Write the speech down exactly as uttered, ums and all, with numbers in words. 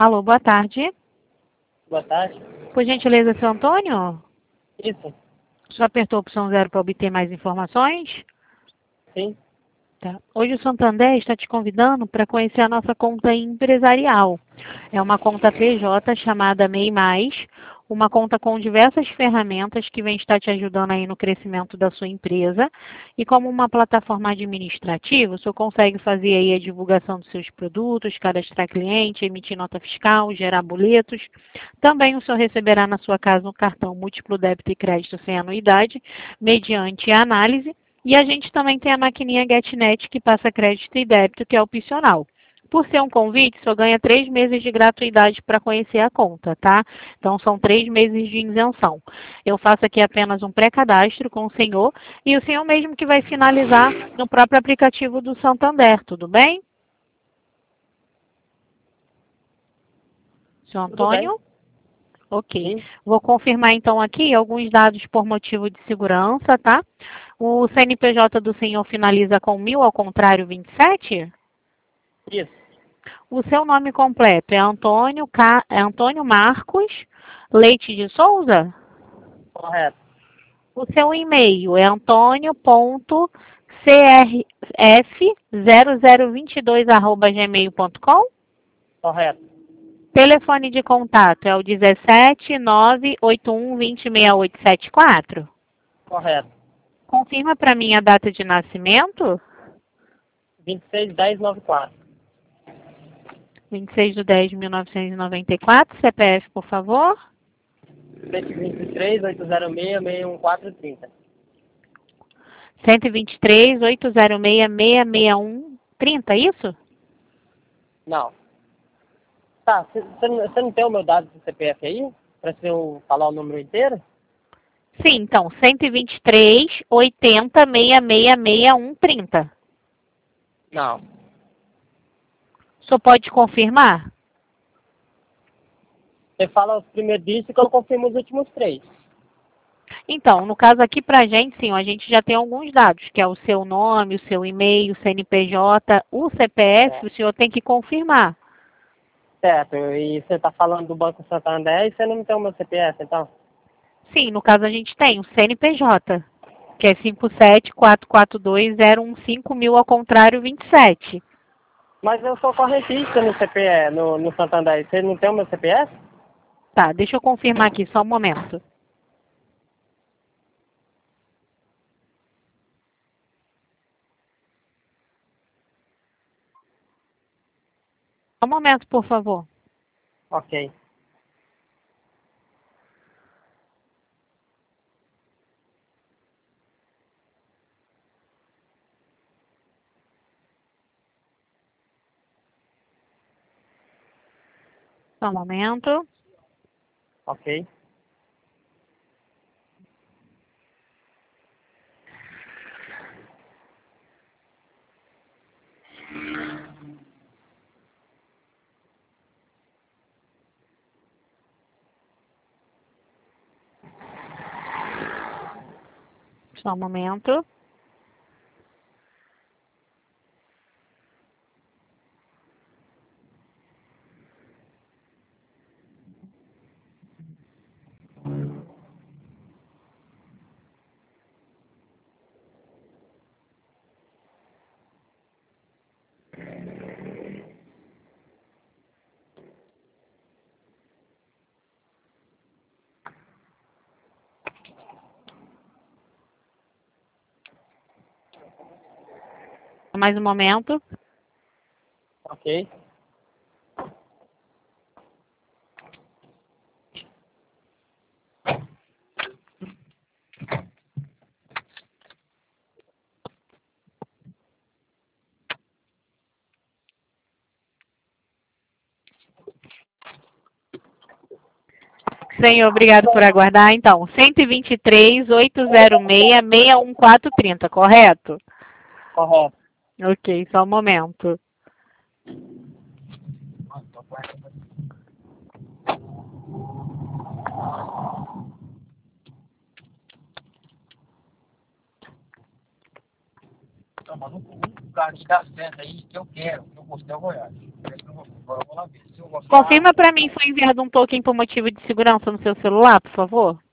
Alô, boa tarde. Boa tarde. Por gentileza, seu Antônio? Isso. Já apertou a opção zero para obter mais informações? Sim. Tá. Hoje o Santander está te convidando para conhecer a nossa conta empresarial. É uma conta P J chamada MEI Mais, uma conta com diversas ferramentas que vem estar te ajudando aí no crescimento da sua empresa. E como uma plataforma administrativa, o senhor consegue fazer aí a divulgação dos seus produtos, cadastrar cliente, emitir nota fiscal, gerar boletos. Também o senhor receberá na sua casa um cartão múltiplo débito e crédito sem anuidade, mediante a análise. E a gente também tem a maquininha GetNet, que passa crédito e débito, que é opcional. Por ser um convite, só ganha três meses de gratuidade para conhecer a conta, tá? Então, são três meses de isenção. Eu faço aqui apenas um pré-cadastro com o senhor e o senhor mesmo que vai finalizar no próprio aplicativo do Santander, tudo bem? Senhor Tudo bem. Antônio? Ok. Sim. Vou confirmar então aqui alguns dados por motivo de segurança, tá? O C N P J do senhor finaliza com mil, ao contrário, vinte e sete? Isso. O seu nome completo é Antônio, Ca... é Antônio Marcos Leite de Souza? Correto. O seu e-mail é antônio ponto c r f zero zero dois dois arroba gmail ponto com? Correto. Telefone de contato é o dezessete, nove oito um, vinte, sessenta e oito setenta e quatro? Correto. Confirma para mim a data de nascimento? vinte e seis, dez, noventa e quatro. vinte e seis de dez de mil novecentos e noventa e quatro. C P F, por favor. cento e vinte e três, oitocentos e seis, seiscentos e quatorze, trinta. cento e vinte e três, oitocentos e seis, seiscentos e sessenta e um, trinta, isso? Não. Tá, você não, cê não tem o meu dado do C P F aí? Pra se eu falar o número inteiro? Sim, então, cento e vinte e três, oitenta, sessenta, sessenta, sessenta e um, trinta. Não. O senhor pode confirmar? Você fala os primeiros dígitos que eu confirmo os últimos três. Então, no caso aqui pra gente, sim, a gente já tem alguns dados, que é o seu nome, o seu e-mail, o C N P J, o C P F, É. o senhor tem que confirmar. Certo. E você tá falando do Banco Santander e você não tem o meu C P F, então? Sim, no caso a gente tem o C N P J, que é cinco sete quatro quatro dois zero um cinco mil, ao contrário, vinte e sete. Mas eu sou correntista no C P F, no, no Santander. Você não tem o meu C P F? Tá, deixa eu confirmar aqui, só um momento. Só um momento, por favor. Ok. Só um momento. Ok. Só um momento. Mais um momento. Ok. Senhor, obrigado por aguardar. Então, cento e vinte e três, oitocentos e seis, seis um quatro trinta, correto? Correto. Ok, só um momento. lugar de dar certo aí que eu quero, que eu gostei, eu vou olhar. Eu vou, agora eu vou lá ver. Se eu gostar, Confirma para mim se foi enviado um token por motivo de segurança no seu celular, por favor.